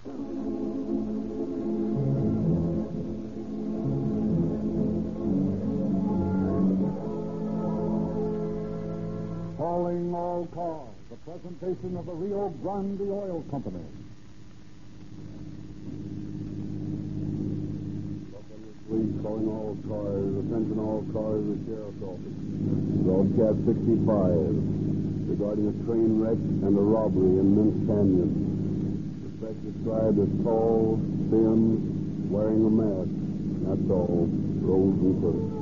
Calling all cars, the presentation of the Rio Grande Oil Company. Police calling all cars, attention all cars, the sheriff's office. Broadcast 65 regarding a train wreck and a robbery in Mint Canyon. Suspect described as tall, thin, wearing a mask. That's all. Rolls and clerks.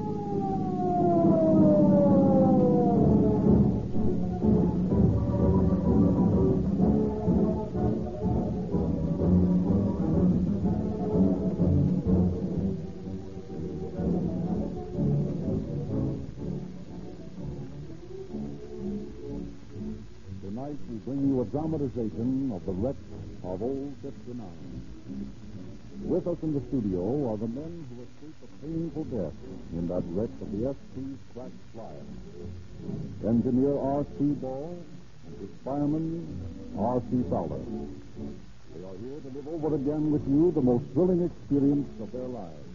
Tonight we bring you a dramatization of the wreck of Old Ship Renown. With us in the studio are the men who escaped a painful death in that wreck of the S.P. Crack Flyer. Engineer R.C. Ball and his fireman R.C. Fowler. They are here to live over again with you the most thrilling experience of their lives.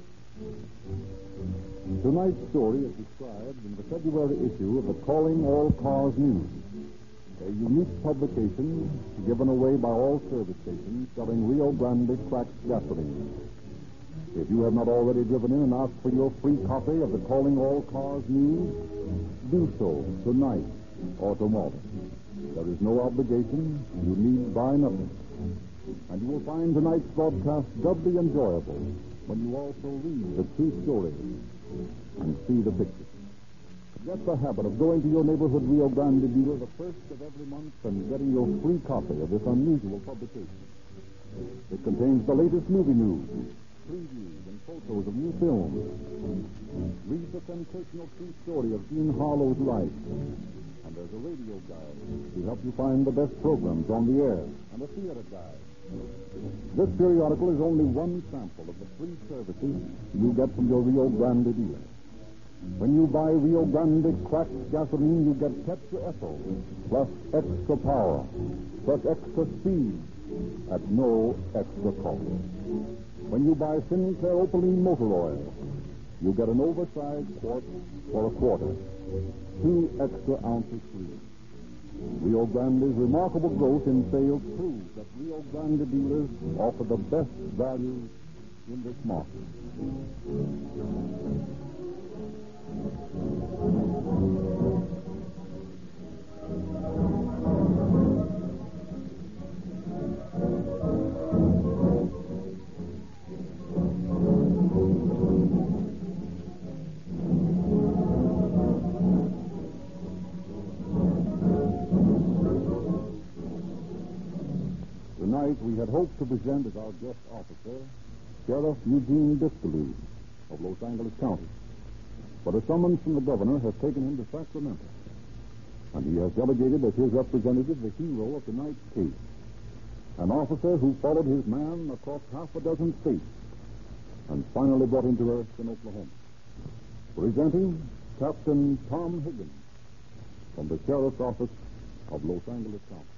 Tonight's story is described in the February issue of the Calling All Cars News, a unique publication given away by all service stations selling Rio Grande cracked gasoline. If you have not already driven in and asked for your free copy of the Calling All Cars News, do so tonight or tomorrow. There is no obligation. You need buy nothing. And you will find tonight's broadcast doubly enjoyable when you also read the true story and see the pictures. Get the habit of going to your neighborhood Rio Grande dealer the first of every month and getting your free copy of this unusual publication. It contains the latest movie news, previews, and photos of new films. Read the sensational true story of Jean Harlow's life. And there's a radio guide to help you find the best programs on the air, and a theater guide. This periodical is only one sample of the free services you get from your Rio Grande dealer. When you buy Rio Grande cracked gasoline, you get Tetra Ethyl, plus extra power, plus extra speed, at no extra cost. When you buy Sinclair Opaline motor oil, you get an oversized quart for a quarter, 2 extra ounces free. Rio Grande's remarkable growth in sales proves that Rio Grande dealers offer the best values in this market. Tonight we had hoped to present as our guest officer Sheriff Eugene Distelou of Los Angeles County. But a summons from the governor has taken him to Sacramento, and he has delegated as his representative the hero of tonight's case, an officer who followed his man across half a dozen states and finally brought him to earth in Oklahoma. Presenting Captain Tom Higgins from the Sheriff's Office of Los Angeles County.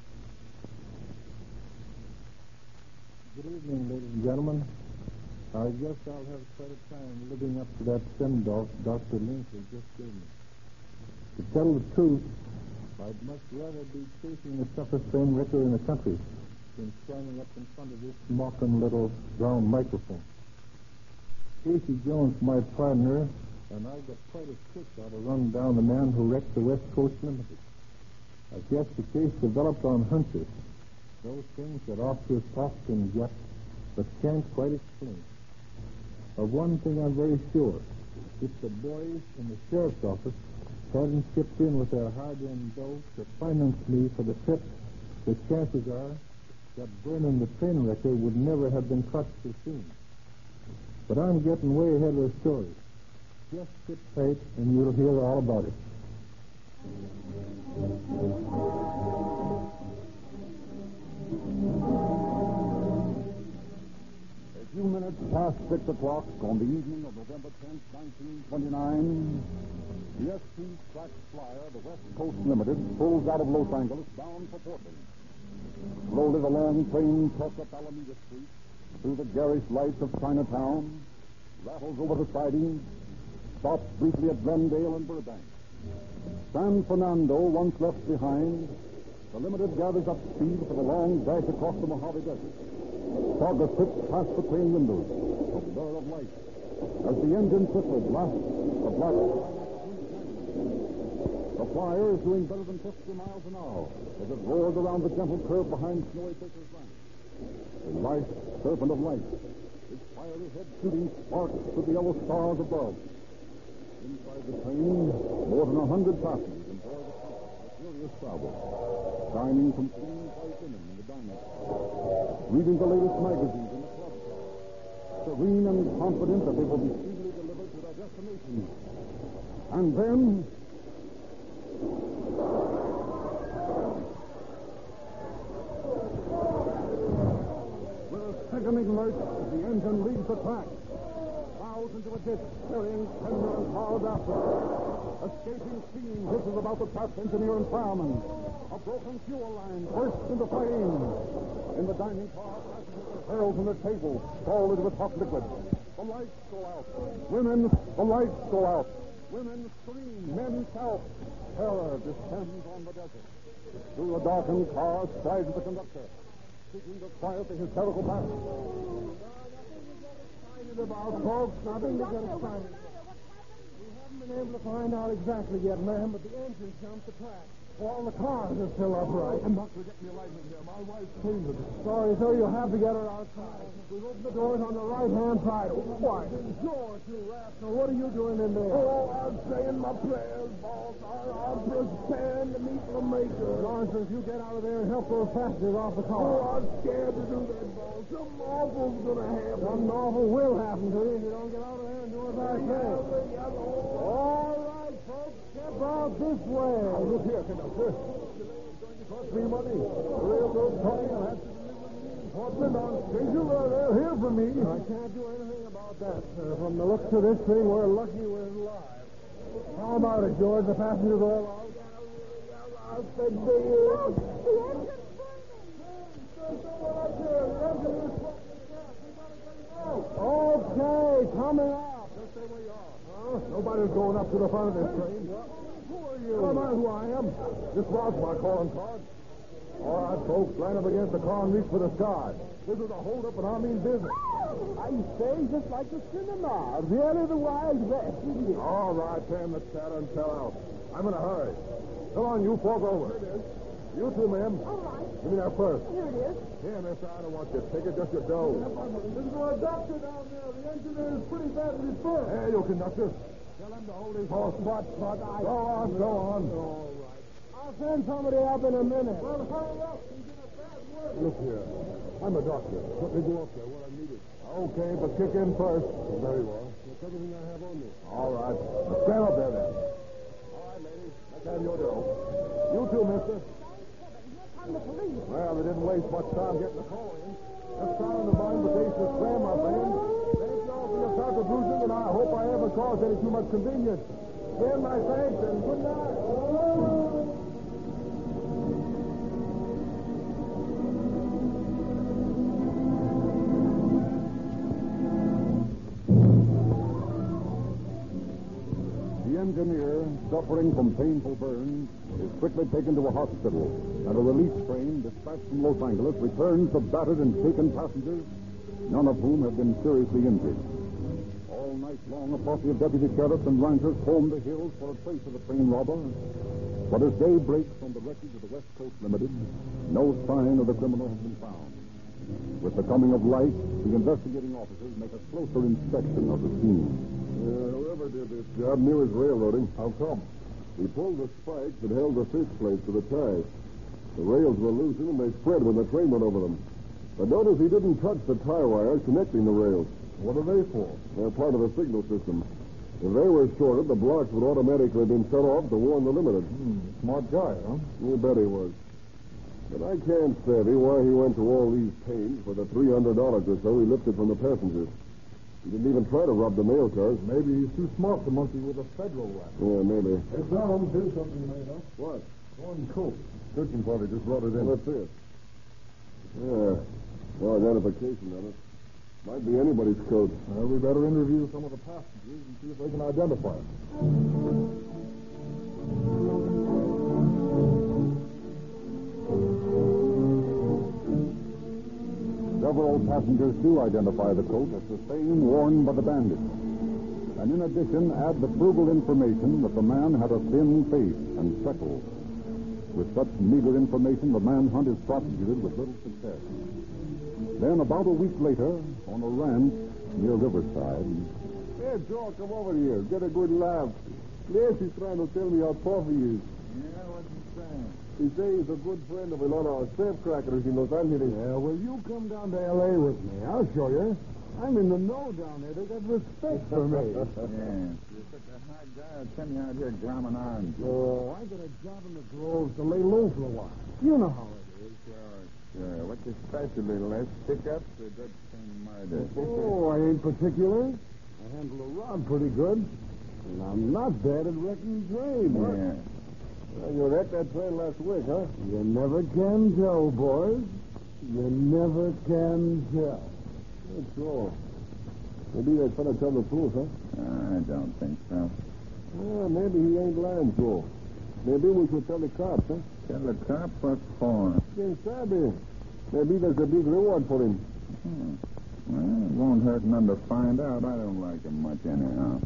Good evening, ladies and gentlemen. I guess I'll have quite a time living up to that send-off Dr. Lindsay just gave me. To tell the truth, I'd much rather be chasing the toughest train wrecker in the country than standing up in front of this mocking little brown microphone. Casey Jones, my partner, and I got quite a kick out of running down the man who wrecked the West Coast Limited. I guess the case developed on hunches. Those things that officers talk and get, but can't quite explain. Of one thing I'm very sure. If the boys in the sheriff's office hadn't chipped in with their hard-earned dough to finance me for the trip, the chances are that burning the train wrecker would never have been caught so soon. But I'm getting way ahead of the story. Just sit tight and you'll hear all about it. A few minutes past 6 o'clock on the evening of November 10th, 1929, the S.P. Crack Flyer, the West Coast Limited, pulls out of Los Angeles bound for Portland. Slow Slowly the long train trucks up Alameda Street, through the garish lights of Chinatown, rattles over the siding, stops briefly at Glendale and Burbank. San Fernando once left behind, the Limited gathers up speed for the long dash across the Mojave Desert. Fog slips past the train windows, a blur of light. As the engine whistles, blasts the black. The flyer is doing better than 50 miles an hour as it roars around the gentle curve behind Snowy Baker's Ranch. A light serpent of light, its fiery head shooting sparks to the yellow stars above. Inside the train, more than 100 passengers enjoy the comfort of luxurious travel, dining from clean white linen in the dining car, reading the latest magazines in the club car, serene and confident that they will be speedily delivered to their destination. And then... with a sickening lurch, the engine leaves the track, plows into a ditch, carrying tender and hard after it. Escaping steam hisses about the trapped engineer and fireman. A broken fuel line bursts into flame. In the dining car, passengers are hurled from their tables, scalded with hot liquid. The lights go out. The lights go out. Women scream, men shout. Terror descends on the desert. Through a darkened car strides the conductor, seeking to quiet the hysterical mass. About folks, nothing to get excited. We haven't been able to find out exactly yet, ma'am, but the engine jumped the track. All the cars are still upright. I'm not going to get me a light in here. My wife's fainted. Sorry, sir, you'll have to get her outside. We've opened the doors on the right-hand side. Why, George, you rascal, what are you doing in there? Oh, I'm saying my prayers, boss. I'm preparing to meet my maker. Johnson, if you get out of there and help those passengers off the car. Oh, I'm scared to do that, boss. Something awful's going to happen. Something awful will happen to you if you don't get out of there and do as I say. All right, folks, step out this way. Now, look here, conductor. The rail's going to cost me money. The railroad company will have to deliver me in Portland on schedule or they'll hear from me. I can't do anything about that, sir. From the looks of this thing, we're lucky we're alive. How about it, George? The passengers all out? I said the engine's burning. Someone up there. The engine is smoking gas. We gotta get him out. Okay, coming up. Just stay where you are. Huh? Nobody's going up to the front of this train. Who are you? Tell me who I am. This was my calling card. All right, folks, line up against the car and reach for the sky. This is a hold-up, and I mean business. I say, just like the cinema. Really the Wild West, isn't it? All right, Sam, let's chatter and tell out. I'm in a hurry. Come on, you fork over. Here it is. You too, ma'am. All right. Give me that purse. Here it is. Here, mister, I don't want your ticket, just your dough. There's a doctor down there. The engineer is pretty bad with his foot. Hey, you conductor. Tell him to hold his horse. But I... Go on, go on. All right. I'll send somebody up in a minute. Well, hurry up. He's in a bad way. Look here. I'm a doctor. Let me go up there where I need it. Okay, but kick in first. Well, very well. That's everything I have on me. All right. Now stand up there, then. All right, ladies. Let's have your dough. You too, mister. Here come the police. Well, they didn't waste much time getting the call in. Just sound the invitation to Sam, my friend. Thank you all for your contribution, and I hope I haven't caused any too much convenience. Again, my thanks, and good night. The engineer, suffering from painful burns, is quickly taken to a hospital, and a relief train dispatched from Los Angeles returns the battered and shaken passengers, none of whom have been seriously injured. All night long, a posse of deputy sheriffs and ranchers combed the hills for a trace of the train robber. But as day breaks on the wreckage of the West Coast Limited, no sign of the criminal has been found. With the coming of light, the investigating officers make a closer inspection of the scene. Whoever did this job knew his railroading. How come? He pulled the spikes that held the fish plates to the ties. The rails were loosened and they spread when the train went over them. But notice he didn't touch the tie wires connecting the rails. What are they for? They're part of the signal system. If they were shorted, the blocks would automatically have been shut off to warn the Limited. Smart guy, huh? You bet he was. But I can't savvy why he went to all these pains for the $300 or so he lifted from the passengers. He didn't even try to rob the mail cars. Maybe he's too smart to monkey with a federal rap. Yeah, maybe. Hey, Tom, here's something made up. What? One coat. Searching party just brought it in. Well, let's see it. Yeah. No identification on it. Might be anybody's coat. Well, we better interview some of the passengers and see if they can identify it. Several passengers do identify the coat as the same worn by the bandits. And in addition, add the frugal information that the man had a thin face and freckles. With such meager information, the manhunt is prosecuted with little success. Then, about a week later, on a ranch near Riverside... Hey, Joe, come over here. Get a good laugh. Nancy's trying to tell me how tough he is. Yeah, what's he saying? He says he's a good friend of a lot of safecrackers in Los Angeles. Yeah, well, you come down to L.A. with me. I'll show you. I'm in the know down there. They got respect for me. Yeah. You're such a hard guy. I'll send you out here grabbing arms. Oh, I got a job in the groves to lay low for a while. You know how it is. Sure. What's your specialty, Les? Pickups or drug chain murder? Oh, I ain't particular. I handle a rod pretty good. And I'm not bad at wrecking trains. Yeah. Well, you wrecked that train last week, huh? You never can tell, boys. You never can tell. That's all. Maybe that fella tell the truth, huh? I don't think so. Well, maybe he ain't lying, Joe. Maybe we should tell the cops, huh? Tell the cop what for? Quien sabe? Maybe there's a big reward for him. Well, it won't hurt none to find out. I don't like him much anyhow.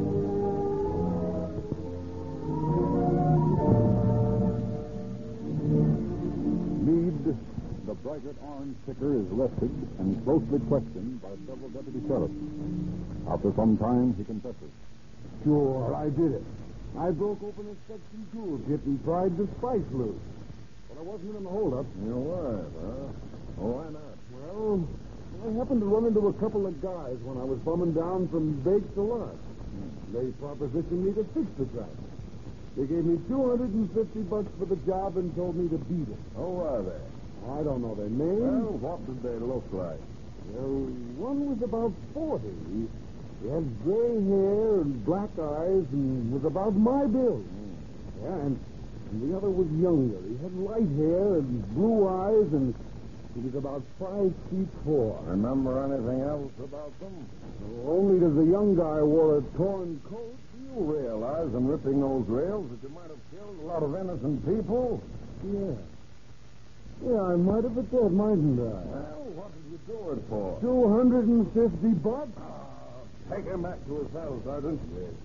Meade, the Braggart orange picker, is arrested and closely questioned by several deputy sheriffs. After some time, he confesses. Sure, I did it. I broke open a section toolkit and pried the spice loose. But I wasn't in the holdup. You weren't, huh? Oh, why not? Well, I happened to run into a couple of guys when I was bumming down from Bake to Lunch. They propositioned me to fix the track. They gave me $250 for the job and told me to beat it. Who are they? I don't know their names. Well, what did they look like? Well, one was about 40. He had gray hair and black eyes and was about my build. Yeah, and the other was younger. He had light hair and blue eyes, and he was about 5'4". Remember anything else about them? Only that the young guy wore a torn coat. You realize in ripping those rails that you might have killed a lot of innocent people? Yeah. Yeah, I might have at that, mightn't I? Well, what did you do it for? $250? Take him back to his cell, Sergeant. Yes.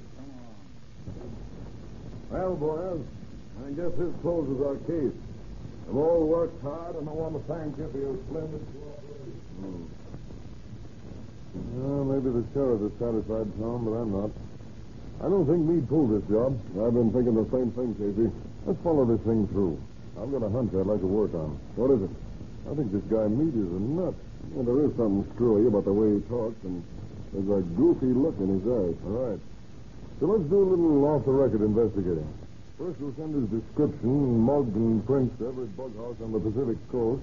Well, boys, I guess this closes our case. We've all worked hard, and I want to thank you for your splendid cooperation. Well, maybe the sheriff is satisfied, Tom, but I'm not. I don't think Meade pulled this job. I've been thinking the same thing, Casey. Let's follow this thing through. I've got a hunch I'd like to work on. What is it? I think this guy Meade is a nut. Well, there is something screwy about the way he talks, and there's a goofy look in his eyes. All right. So let's do a little off-the-record investigating. First, we'll send his description, mug and prints to every bug house on the Pacific coast.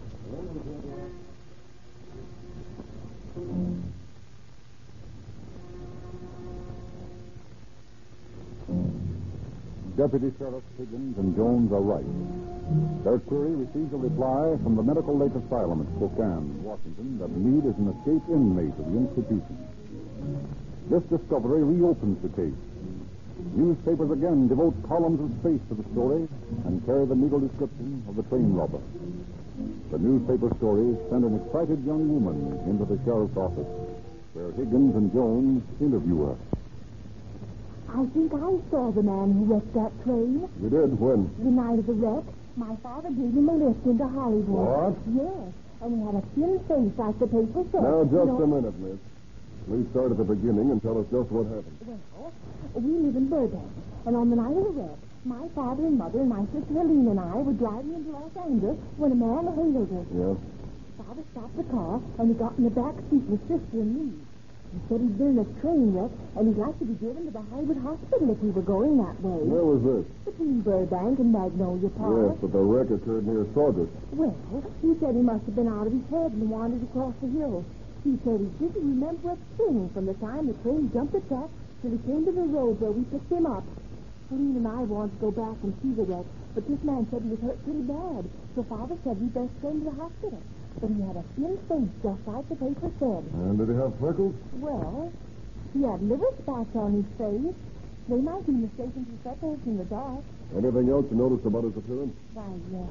Deputy Sheriffs Higgins and Jones are right. Their query receives a reply from the Medical Lake Asylum at Spokane, Washington, that Meade is an escaped inmate of the institution. This discovery reopens the case. Newspapers again devote columns of space to the story and carry the legal description of the train robber. The newspaper stories send an excited young woman into the sheriff's office, where Higgins and Jones interview her. I think I saw the man who wrecked that train. You did? When? The night of the wreck, my father gave him a lift into Hollywood. What? Yes, and he had a thin face like the paper said. Now, just a minute, miss. Please start at the beginning and tell us just what happened. Well, we live in Burbank, and on the night of the wreck, my father and mother and my sister Helene and I were driving into Los Angeles when a man hailed us. Yes? Father stopped the car, and he got in the back seat with sister and me. He said he'd been in a train wreck, and he'd like to be driven to the Hollywood Hospital if we were going that way. Where was this? Between Burbank and Magnolia Park. Yes, but the wreck occurred near Saugus. Well, he said he must have been out of his head and wandered across the hill. He said he didn't remember a thing from the time the train jumped the track till he came to the road where we picked him up. Helene and I wanted to go back and see the wreck, But this man said he was hurt pretty bad, so Father said we best go to the hospital. But he had a thin face, just like the paper said. And did he have freckles? Well, he had liver spots on his face. They might be mistaken for freckles in the dark. Anything else you noticed about his appearance? Why,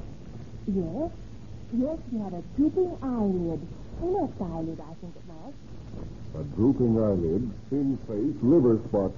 yes. Yes, he had a drooping eyelid. A left eyelid, I think it was. A drooping eyelid, thin face, liver spots.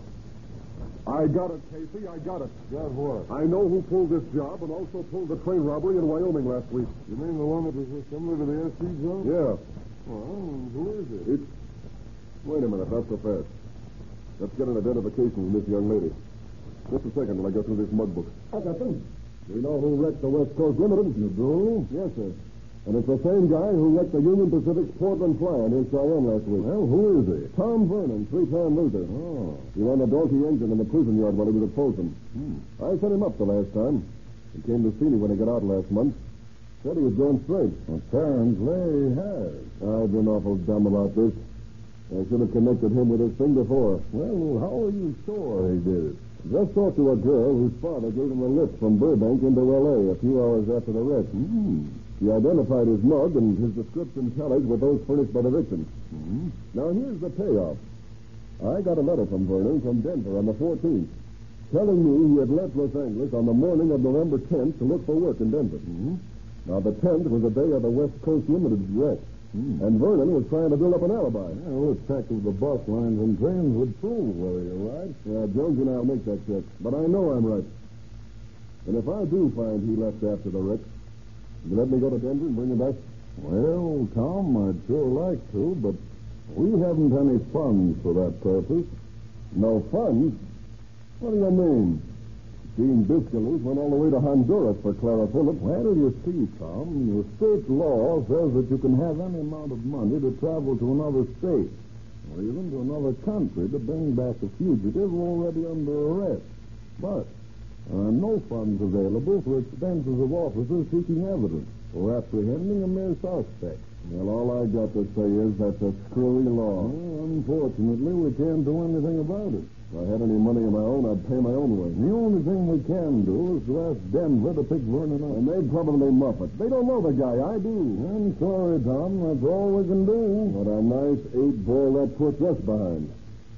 I got it, Casey. I got it. Got what? I know who pulled this job and also pulled the train robbery in Wyoming last week. You mean the one that was similar to the SC job? Yeah. Well, who is it? It's... Wait a minute. Not so fast. Let's get an identification from this young lady. Just a second till I go through this mug book. I got them. We know who wrecked the West Coast Limited. You do? Yes, sir. And it's the same guy who wrecked the Union Pacific's Portland Flyer near Cheyenne last week. Well, who is he? Tom Vernon, 3-time loser. Oh. He ran a donkey engine in the prison yard while he was at Folsom. I sent him up the last time. He came to see me when he got out last month. Said he was going straight. Apparently he has. I've been awful dumb about this. I should have connected him with this thing before. Well, how are you sure he did it? Just talked to a girl whose father gave him a lift from Burbank into L.A. a few hours after the wreck. He identified his mug, and his description tallied with those furnished by the victim. Now, here's the payoff. I got a letter from Vernon from Denver on the 14th, telling me he had left Los Angeles on the morning of November 10th to look for work in Denver. Now, the 10th was the day of the West Coast Limited wreck, and Vernon was trying to build up an alibi. Well, the check of the bus lines and trains would prove whether you're right. Yeah, Jones and I'll make that check, but I know I'm right. And if I do find he left after the wreck, will you let me go to Denver and bring him back? Well, Tom, I'd sure like to, but we haven't any funds for that purpose. No funds? What do you mean? Gene Biscalous went all the way to Honduras for Clara Phillips. Well, you see, Tom, the state law says that you can have any amount of money to travel to another state or even to another country to bring back a fugitive already under arrest. But there are no funds available for expenses of officers seeking evidence or apprehending a mere suspect. Well, all I got to say is that's a screwy law. Well, unfortunately, we can't do anything about it. If I had any money of my own, I'd pay my own way. The only thing we can do is to ask Denver to pick Vernon up. And they'd probably muff it. They don't know the guy. I do. I'm sorry, Tom. That's all we can do. What a nice 8-ball that puts us behind.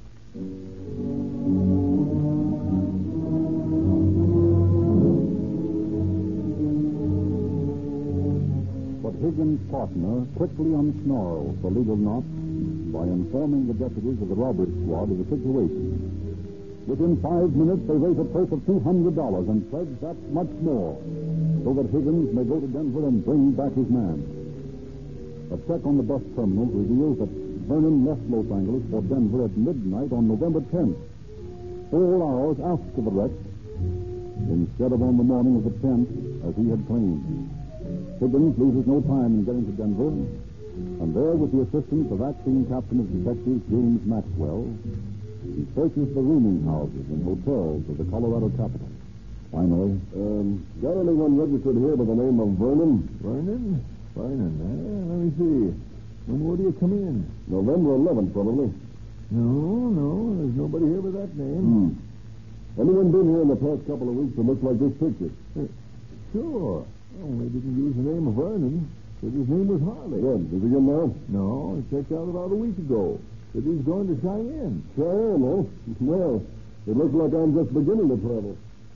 But Higgins' partner quickly unsnarls the legal knot by informing the deputies of the robbery squad of the situation. Within 5 minutes, they raise a purse of $200 and pledge that much more, so that Higgins may go to Denver and bring back his man. A check on the bus terminals reveals that Vernon left Los Angeles for Denver at midnight on November 10th, 4 hours after the wreck, instead of on the morning of the 10th, as he had claimed. Higgins loses no time in getting to Denver, and there, with the assistance of acting captain of detectives James Maxwell, he searches the rooming houses and hotels of the Colorado capital. Finally, Got anyone registered here by the name of Vernon? Vernon? Let me see. When would you come in? November 11th, probably. No, there's nobody here with that name. Anyone been here in the past couple of weeks that looks like this picture? Sure. Only didn't use the name of Vernon. Said his name was Harley. Good. Is he in now? No, he checked out about a week ago. Said he's going to Cheyenne. Cheyenne, huh? Well, it looks like I'm just beginning to travel.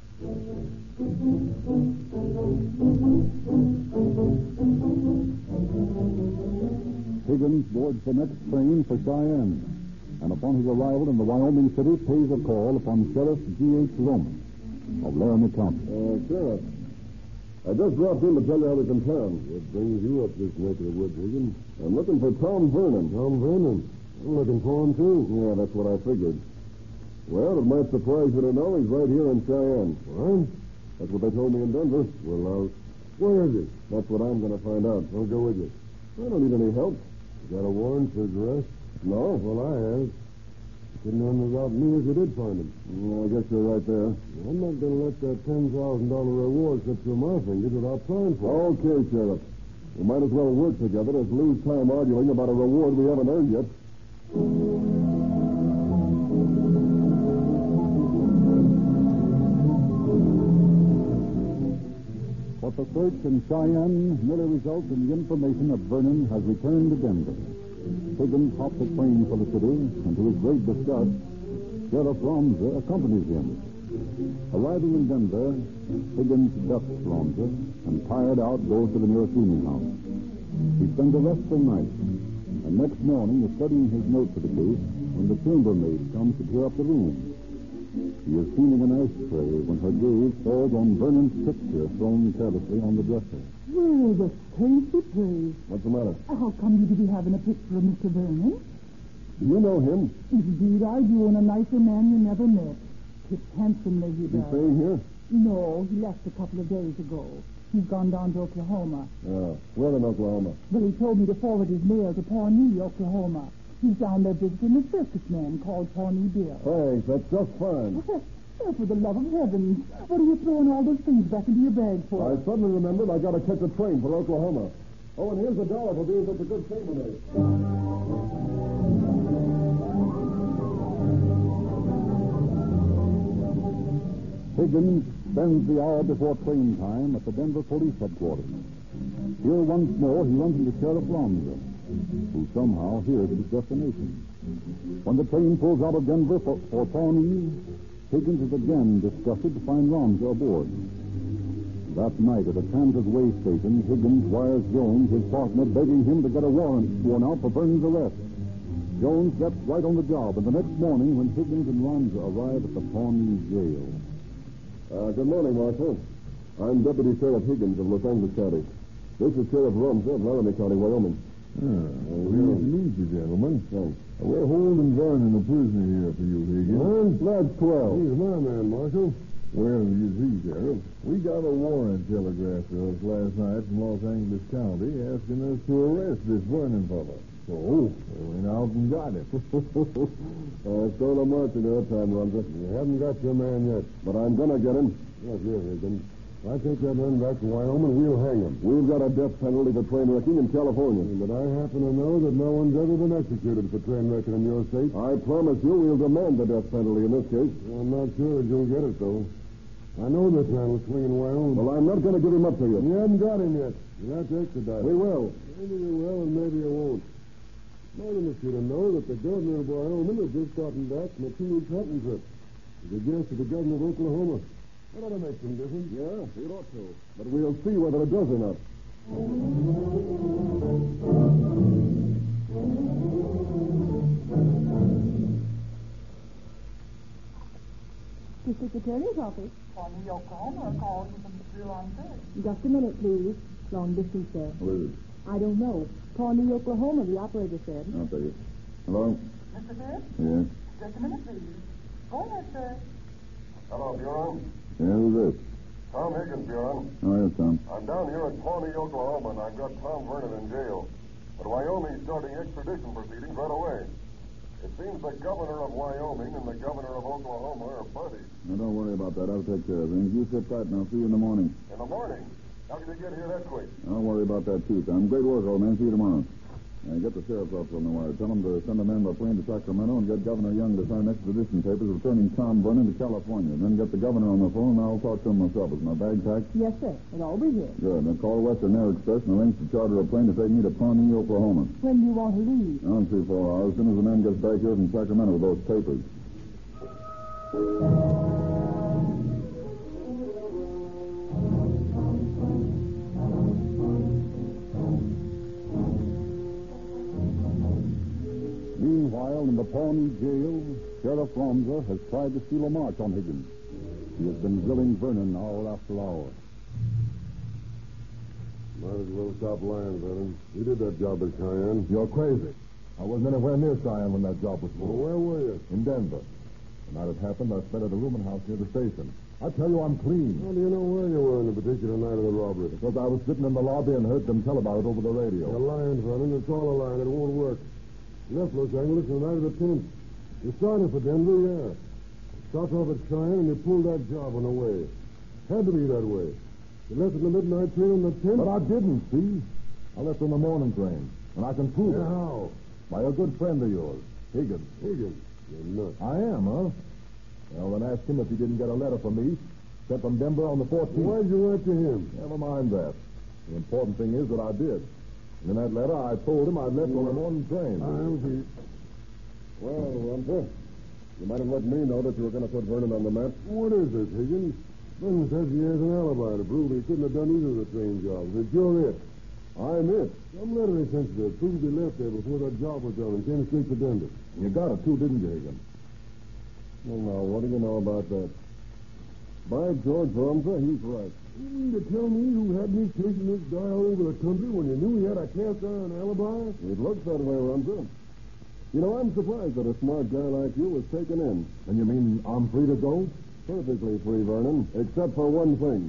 Higgins boards the next train for Cheyenne, and upon his arrival in the Wyoming city, pays a call upon Sheriff G.H. Roman of Laramie County. Sheriff, I just dropped in to tell you I was in town. What brings you up this neck of the woods, Higgins? I'm looking for Tom Vernon. Tom Vernon? I'm looking for him, too. Yeah, that's what I figured. Well, it might surprise you to know he's right here in Cheyenne. What? That's what they told me in Denver. Well, where is he? That's what I'm going to find out. I'll go with you. I don't need any help. You got a warrant for his arrest? No. Well, I have. You couldn't run without me if you did find him. Well, I guess you're right there. I'm not going to let that $10,000 reward slip through my fingers without trying for it. Okay, Sheriff. We might as well work together as lose time arguing about a reward we haven't earned yet. The search in Cheyenne merely results in the information that Vernon has returned to Denver. Higgins hops a train for the city, and to his great disgust, Sheriff Romser accompanies him. Arriving in Denver, Higgins ducks Romser and, tired out, goes to the nearest rooming house. He spends a restful night, and next morning is studying his note for the case when the chambermaid comes to clear up the room. She is cleaning an ashtray when her gaze falls on Vernon's picture thrown carelessly on the dresser. Well, the crazy praise. What's the matter? How come you to be having a picture of Mr. Vernon? Do you know him? Indeed, I do, and a nicer man you never met. It's handsomely he Is he does. staying here? No, he left a couple of days ago. He's gone down to Oklahoma. Yeah. Where in Oklahoma? Well, he told me to forward his mail to Pawnee, Oklahoma. He's down there visiting a circus man called Pawnee Bill. Thanks. That's just fine. Oh, for the love of heaven, what are you throwing all those things back into your bag for? I suddenly remembered I got to catch a train for Oklahoma. Oh, and here's $1 for being such a good chambermaid. Higgins spends the hour before train time at the Denver police headquarters. Here once more he runs into Sheriff Romser, who somehow hears his destination. When the train pulls out of Denver for Pawnee, Higgins is again disgusted to find Romser aboard. That night at a Kansas way station, Higgins wires Jones, his partner, begging him to get a warrant sworn out for Vernon's arrest. Jones gets right on the job, and the next morning when Higgins and Romser arrive at the Pawnee jail. Good morning, Marshal. I'm Deputy Sheriff Higgins of Los Angeles County. This is Sheriff Romser of Laramie County, Wyoming. Pleased to meet you, gentlemen. Thanks. We're holding Vernon a prisoner here for you, Higgins. That's 12. He's my man, Marshal. Well, you see, Sheriff, we got a warrant telegraphed to us last night from Los Angeles County asking us to arrest this Vernon fellow. So, we went out and got him. Stole a marching that time, Romser. You haven't got your man yet. But I'm gonna get him. Yes, Higgins. I take that man back to Wyoming, we'll hang him. We've got a death penalty for train wrecking in California. But I happen to know that no one's ever been executed for train wrecking in your state. I promise you we'll demand the death penalty in this case. I'm not sure that you'll get it, though. I know this man was swinging Wyoming. Well, I'm not going to give him up to you. You haven't got him yet. You have to expedite. We will. Maybe you will, and maybe you won't. Might interest you to know that the governor of Wyoming has just gotten back from a 2-week hunting trip. He's a guest of the governor of Oklahoma. That ought to make some difference. Yeah, it ought to. But we'll see whether it does or not. District Attorney's office. Pawnee, Oklahoma, calls you from the Bureau on Third. Just a minute, please. Long distance, sir. What is it? I don't know. Pawnee, Oklahoma, the operator said. I'll tell you. Hello? Mr. Third? Yes? Just a minute, please. Go ahead, sir. Hello, Bureau. Yeah, who's this? Tom Higgins, Bureau. Oh, yes, Tom. I'm down here at Pawnee, Oklahoma, and I've got Tom Vernon in jail. But Wyoming's starting extradition proceedings right away. It seems the governor of Wyoming and the governor of Oklahoma are buddies. Now, don't worry about that. I'll take care of things. You sit tight, and I'll see you in the morning. In the morning? How did you get here that quick? Don't worry about that, too, Tom. Great work, old man. See you tomorrow. Get the sheriff's office on the wire. Tell them to send a man by plane to Sacramento and get Governor Young to sign extradition papers returning Tom Vernon to California. Then get the governor on the phone, and I'll talk to him myself. Is my bag packed? Yes, sir. It'll all be here. Good. Now call Western Air Express and arrange to charter a plane to take me to Pawnee, Oklahoma. When do you want to leave? I'll see 4 hours. As soon as the man gets back here from Sacramento with those papers. Meanwhile, in the Pawnee jail, Sheriff Romser has tried to steal a march on Higgins. He has been drilling Vernon hour after hour. Might as well stop lying, Vernon. You did that job at Cheyenne. You're crazy. I wasn't anywhere near Cheyenne when that job was Well, full. where were you? In Denver. The night it happened, I spent at a rooming house near the station. I tell you, I'm clean. How do you know where you were on the particular night of the robbery? Because I was sitting in the lobby and heard them tell about it over the radio. You're lying, Vernon. It's all a lie. It won't work. You left Los Angeles on the night of the 10th. You started for Denver, yeah. Stopped off at Cheyenne and you pulled that job on the way. Had to be that way. You left in the midnight train on the 10th? But I didn't, see? I left on the morning train. And I can prove it. How? By a good friend of yours, Higgins. Higgins. You're nuts. I am, huh? Well, then ask him if he didn't get a letter from me Sent from Denver on the 14th. Why'd you write to him? Never mind that. The important thing is that I did. And in that letter, I told him I'd left on the morning train. I'll see. Well, Rumper, you might have let me know that you were going to put Vernon on the map. What is this, Higgins? Vernon says he has an alibi to prove he couldn't have done either of the train jobs. That you're it. I'm it. Some letter he sent you that proved he left there before that job was done and came straight to Denver. You got it, too, didn't you, Higgins? Well, now, what do you know about that? By George, Rumper, he's right. You mean to tell me you had me chasing this guy all over the country when you knew he had a cast iron alibi? It looks that way, Rumper. You know, I'm surprised that a smart guy like you was taken in. And you mean I'm free to go? Perfectly free, Vernon, except for one thing.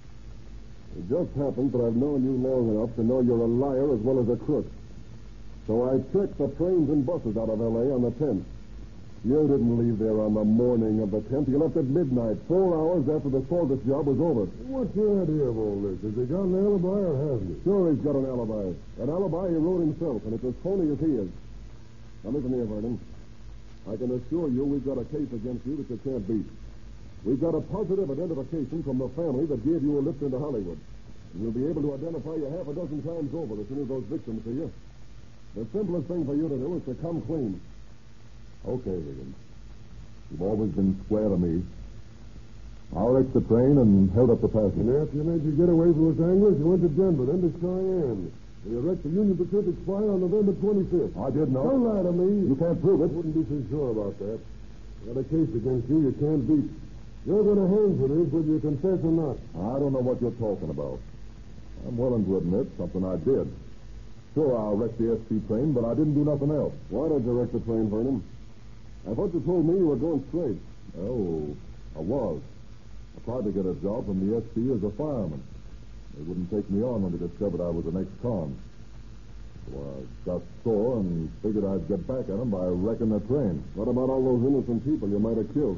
It just happens that I've known you long enough to know you're a liar as well as a crook. So I checked the trains and buses out of L.A. on the 10th. You didn't leave there on the morning of the 10th. You left at midnight, 4 hours after the Sorgus job was over. What's your idea of all this? Has he got an alibi or hasn't he? Sure, he's got an alibi. An alibi he wrote himself, and it's as phony as he is. Now, listen here, Vernon. I can assure you we've got a case against you that you can't beat. We've got a positive identification from the family that gave you a lift into Hollywood. And we'll be able to identify you half a dozen times over as soon as those victims see you. The simplest thing for you to do is to come clean. Okay, Higgins. You've always been square to me. I wrecked the train and held up the passengers. And after you made your getaway from Los Angeles, you went to Denver, then to Cheyenne. You wrecked the Union Pacific Spire on November 25th. I did not. Don't lie to me. You can't prove it. I wouldn't be so sure about that. You got a case against you can't beat. You're going to hang for this, whether you confess or not. I don't know what you're talking about. I'm willing to admit something I did. Sure, I wrecked the SP train, but I didn't do nothing else. Why did you wreck the train, Vernon? I thought you told me you were going straight. Oh, I was. I tried to get a job from the SP as a fireman. They wouldn't take me on when they discovered I was an ex-con. So I got sore and figured I'd get back at them by wrecking the train. What about all those innocent people you might have killed?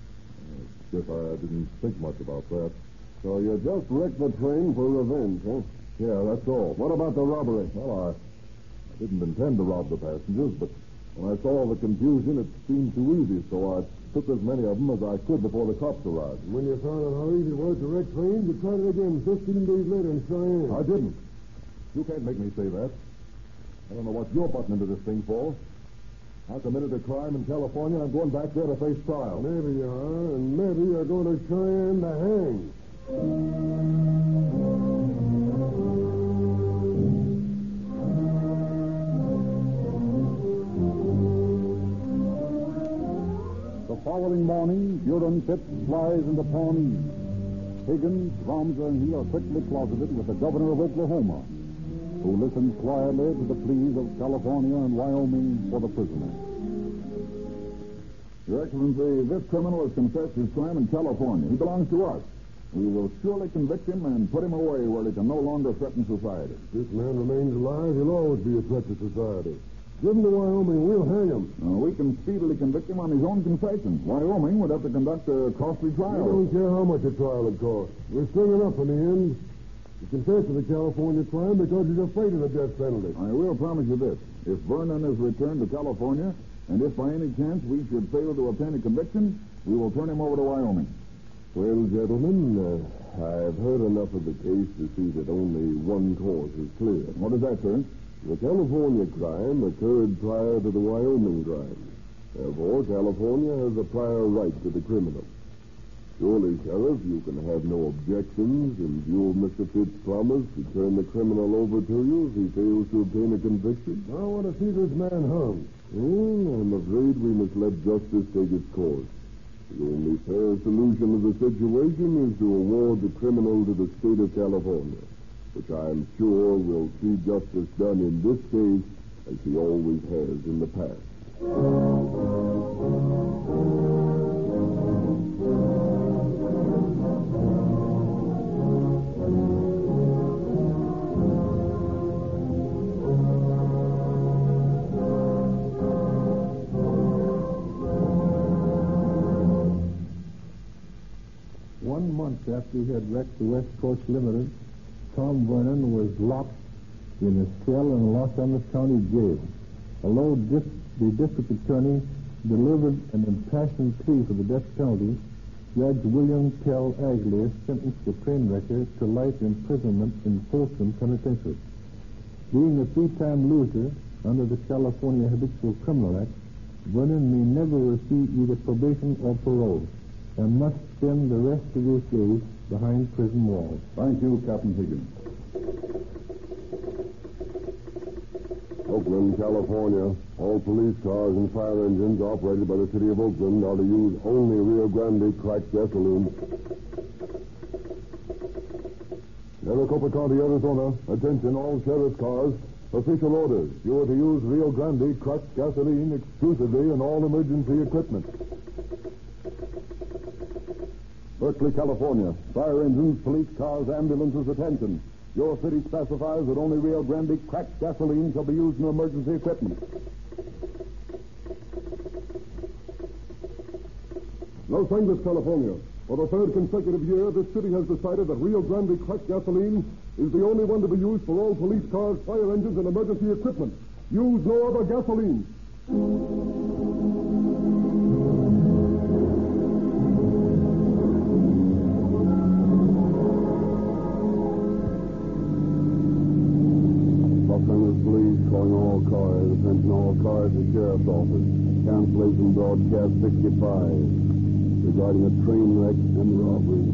I guess I didn't think much about that. So you just wrecked the train for revenge, huh? Yeah, that's all. What about the robbery? Well, I didn't intend to rob the passengers, but when I saw the confusion, it seemed too easy, so I took as many of them as I could before the cops arrived. When you found out how easy it was to wreck trains, you tried it again 15 days later in Cheyenne. I didn't. You can't make me say that. I don't know what you're butting into this thing for. I committed a crime in California. I'm going back there to face trial. Maybe you are, and maybe you're going to Cheyenne to hang. The following morning, Buren Pitts flies into Pawnee. Higgins, Ramza, and he are quickly closeted with the governor of Oklahoma, who listens quietly to the pleas of California and Wyoming for the prisoner. Your Excellency, this criminal has confessed his crime in California. He belongs to us. We will surely convict him and put him away where he can no longer threaten society. If this man remains alive, he'll always be a threat to society. Give him to Wyoming, we'll hang him. We can speedily convict him on his own confession. Wyoming would have to conduct a costly We trial. don't care how much a trial would cost. We're strong enough in the end. He confessed to the California crime because he's afraid of the death penalty. I will promise you this. If Vernon is returned to California, and if by any chance we should fail to obtain a conviction, we will turn him over to Wyoming. Well, gentlemen, I've heard enough of the case to see that only one course is clear. What is that, sir? The California crime occurred prior to the Wyoming crime. Therefore, California has a prior right to the criminal. Surely, Sheriff, you can have no objections in view of Mr. Pitt's promise to turn the criminal over to you if he fails to obtain a conviction. I want to see this man hung. I'm afraid we must let justice take its course. The only fair solution of the situation is to award the criminal to the state of California, which I am sure will see justice done in this case as he always has in the past. After he had wrecked the West Coast Limited, Tom Vernon was locked in a cell in Los Angeles County Jail. Although the district attorney delivered an impassioned plea for the death penalty, Judge William Kell Agley sentenced the train wrecker to life imprisonment in Folsom Penitentiary. Being a three-time loser under the California Habitual Criminal Act, Vernon may never receive either probation or parole and must spend the rest of his days behind prison walls. Thank you, Captain Higgins. Oakland, California. All police cars and fire engines operated by the city of Oakland are to use only Rio Grande cracked gasoline. Maricopa County, Arizona. Attention, all sheriff's cars. Official orders. You are to use Rio Grande cracked gasoline exclusively in all emergency equipment. Berkeley, California. Fire engines, police cars, ambulances, attention. Your city specifies that only Rio Grande cracked gasoline shall be used in emergency equipment. Los Angeles, California. For the third consecutive year, this city has decided that Rio Grande cracked gasoline is the only one to be used for all police cars, fire engines, and emergency equipment. Use no other gasoline. Los Angeles Police calling all cars. Attention all cars to Sheriff's Office. Cancellation broadcast 65. Regarding a train wreck and robbery.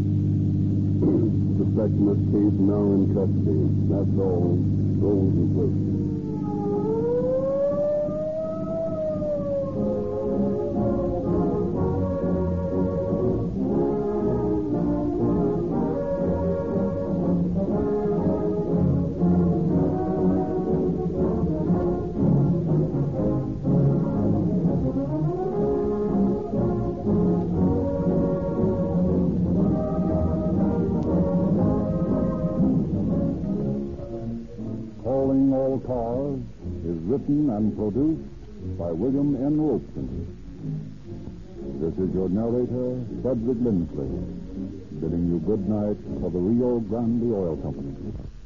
Suspect in this case now in custody. That's all. Rolls and plates. Calling All Cars is written and produced by William N. Wolfson. This is your narrator, Cedric Lindsley, bidding you good night for the Rio Grande Oil Company.